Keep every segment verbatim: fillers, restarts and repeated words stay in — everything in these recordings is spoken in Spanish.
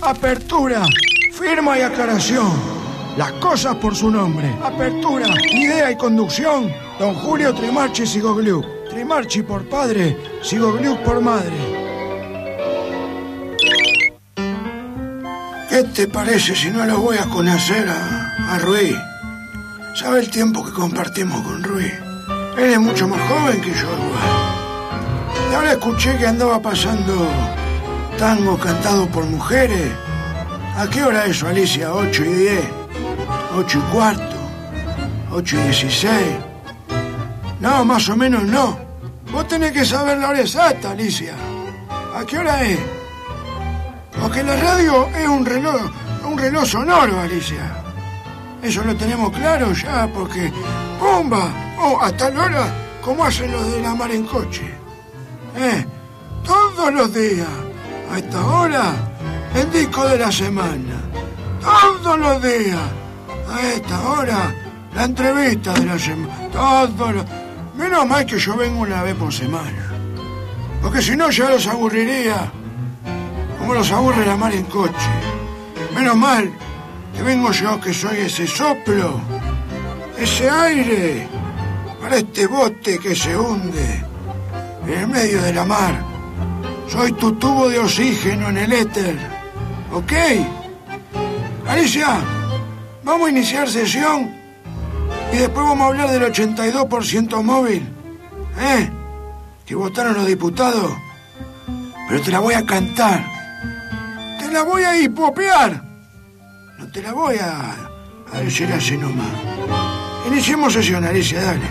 Apertura, firma y aclaración. Las cosas por su nombre. Apertura, idea y conducción. Don Julio Trimarchi Sigogliuk. Trimarchi por padre, Sigogliuk por madre. ¿Qué te parece si no lo voy a conocer a, a Ruiz? ¿Sabe el tiempo que compartimos con Ruiz? Él es mucho más joven que yo igual. Y ahora escuché que andaba pasando tango cantado por mujeres. ¿A qué hora es eso, Alicia? ¿Ocho y diez? ¿Ocho y cuarto? ¿Ocho y dieciséis? No, más o menos no. Vos tenés que saber la hora exacta, Alicia. ¿A qué hora es? Porque la radio es un reloj, un reloj sonoro, Alicia. Eso lo tenemos claro ya, porque... ¡Pumba! Oh, a tal hora, como hacen los de la mar en coche. Eh, todos los días, a esta hora, el disco de la semana. Todos los días, a esta hora, la entrevista de la semana. Todos los... Menos mal que yo vengo una vez por semana. Porque si no ya los aburriría. Como los aburre la mar en coche. Menos mal que vengo yo, que soy ese soplo, ese aire, para este bote que se hunde en el medio de la mar. Soy tu tubo de oxígeno en el éter. ¿Ok? Alicia, vamos a iniciar sesión y después vamos a hablar del ochenta y dos por ciento móvil. ¿Eh? Que votaron los diputados. Pero te la voy a cantar. Te la voy a hipopear. No te la voy a, a decir así nomás. Iniciemos sesión, Alicia, dale.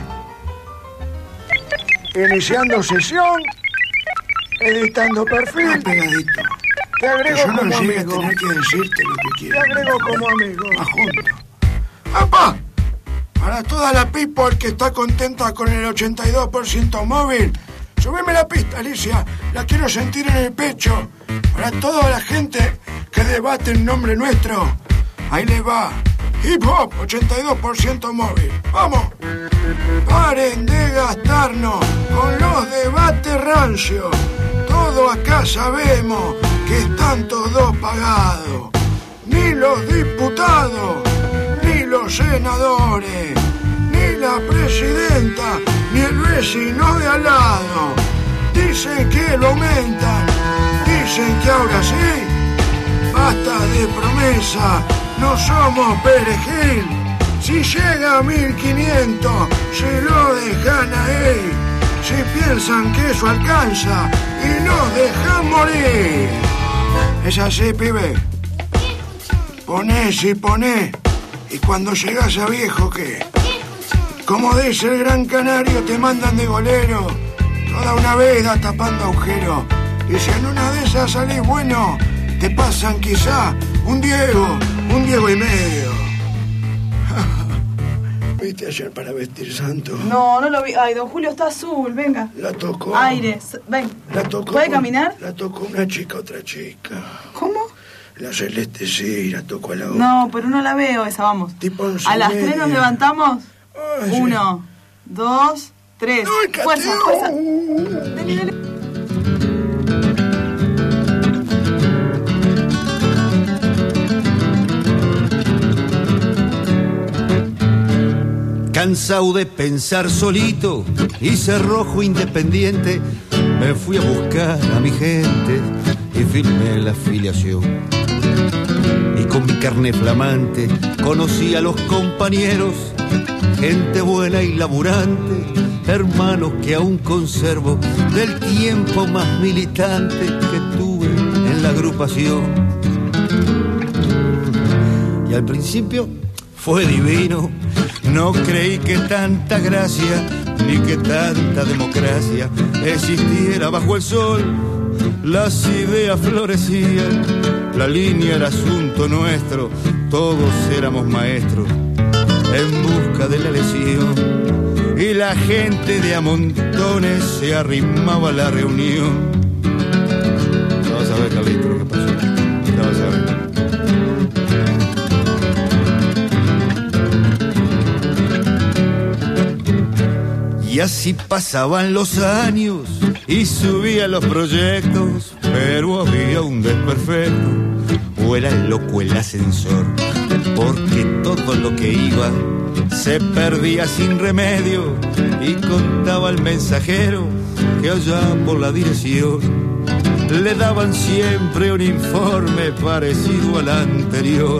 Iniciando sesión. Editando perfil. Ah, pegadito. Te agrego como amigo. Yo no llegue a tener que decirte lo que quiero. Te agrego como amigo. Más juntos. ¡Apa! Para toda la people que está contenta con el ochenta y dos por ciento móvil, subime la pista, Alicia. La quiero sentir en el pecho. Para toda la gente que debate en nombre nuestro, ahí le va. Hip Hop, ochenta y dos por ciento móvil. ¡Vamos! Paren de gastarnos con los debates rancios. Todo acá sabemos que están todos pagados. Ni los diputados, ni los senadores, ni la presidenta, ni el vecino de al lado. Dicen que lo aumentan, dicen que ahora sí. Basta de promesa, no somos perejil. Si llega a mil quinientos, se lo dejan ahí. Si piensan que eso alcanza y nos dejan morir. Es así, pibe. Ponés y ponés. Y cuando llegás a viejo, ¿qué? Como dice el Gran Canario, te mandan de golero. Toda una veda tapando agujeros. Y si en una de esas salís bueno, te pasan quizá un Diego, un Diego y medio. ¿Viste ayer para vestir santo? No, no lo vi. Ay, don Julio está azul, venga. La tocó. Aire, ven. La tocó. ¿Puede caminar? La tocó una chica, otra chica. ¿Cómo? La celeste sí, la tocó a la otra. No, pero no la veo esa, vamos. Tipo once a las media. tres nos levantamos. Ay, Uno, sí. dos, tres. ¡Ay, fuerza, cateo! fuerza. Dale, dale. Cansado de pensar solito y ser rojo independiente, me fui a buscar a mi gente y firmé la afiliación. Y con mi carnet flamante conocí a los compañeros, gente buena y laburante, hermanos que aún conservo del tiempo más militante que tuve en la agrupación. Y al principio fue divino. No creí que tanta gracia ni que tanta democracia existiera bajo el sol. Las ideas florecían, la línea era asunto nuestro, todos éramos maestros en busca de la lesión. Y la gente de a montones se arrimaba a la reunión. Ya vas a ver, Carlito, lo que pasó. Ya vas a ver. Y así pasaban los años y subían los proyectos, pero había un desperfecto o era loco el ascensor, porque todo lo que iba se perdía sin remedio, y contaba al mensajero que allá por la dirección le daban siempre un informe parecido al anterior.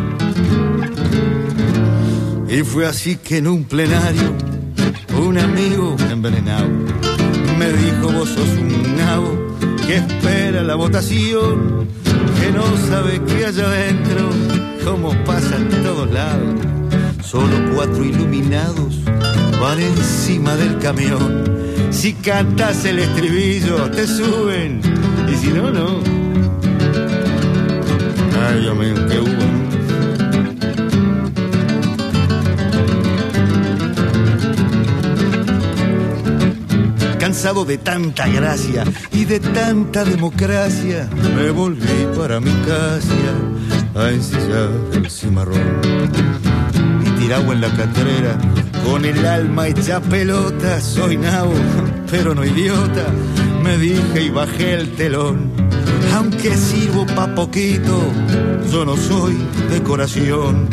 Y fue así que en un plenario un amigo envenenado me dijo: vos sos un nabo que espera la votación, que no sabe qué hay adentro, como pasa en todos lados. Solo cuatro iluminados van encima del camión. Si cantas el estribillo te suben, y si no, no. Ay, Dios mío, qué hubo. Cansado de tanta gracia y de tanta democracia, me volví para mi casa a ensillar el cimarrón. Y tirado en la catrera, con el alma hecha pelota, soy nabo, pero no idiota, me dije y bajé el telón. Aunque sirvo pa' poquito, yo no soy decoración.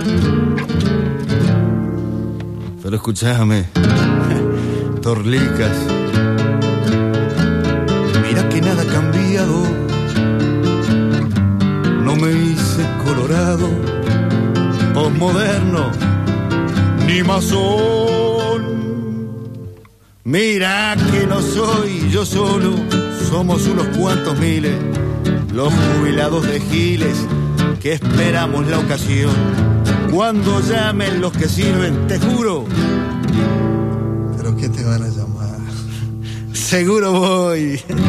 Pero escúchame, Torlicas, mira que nada ha cambiado. No me hice colorado, posmoderno, ni masón. Mira que no soy yo solo, somos unos cuantos miles, los jubilados de Giles que esperamos la ocasión. Cuando llamen los que sirven, te juro. ¿Pero qué te van a llamar? Seguro voy. Ya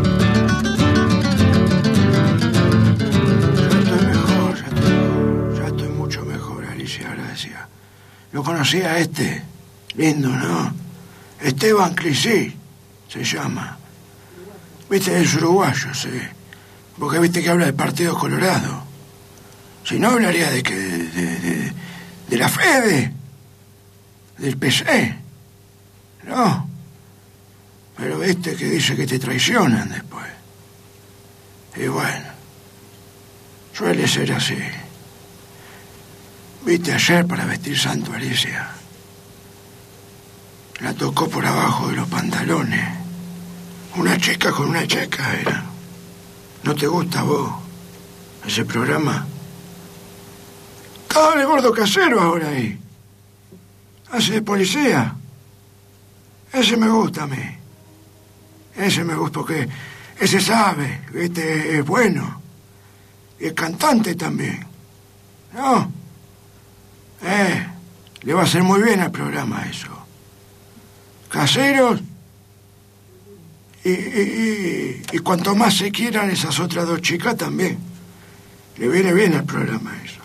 estoy mejor, ya estoy, ya estoy mucho mejor, Alicia, gracias. Lo conocí a este, lindo, ¿no? Esteban Clisí se llama. Viste, es uruguayo, sí. Porque viste que habla del Partido Colorado. Si no, hablaría de que de, de, de, de la Fede, del P C. No. Pero este que dice que te traicionan después. Y bueno, suele ser así. Viste ayer para vestir santo, Alicia. La tocó por abajo de los pantalones. Una checa con una checa era. ¿No te gusta a vos ese programa? Está de gordo casero ahora ahí. Hace de policía. Ese me gusta a mí. Ese me gusta porque ese sabe, ¿viste? Es bueno. Y es cantante también. ¿No? Eh, le va a hacer muy bien al programa eso. Caseros. Y, y, y, y cuanto más se quieran esas otras dos chicas también. Le viene bien al programa eso.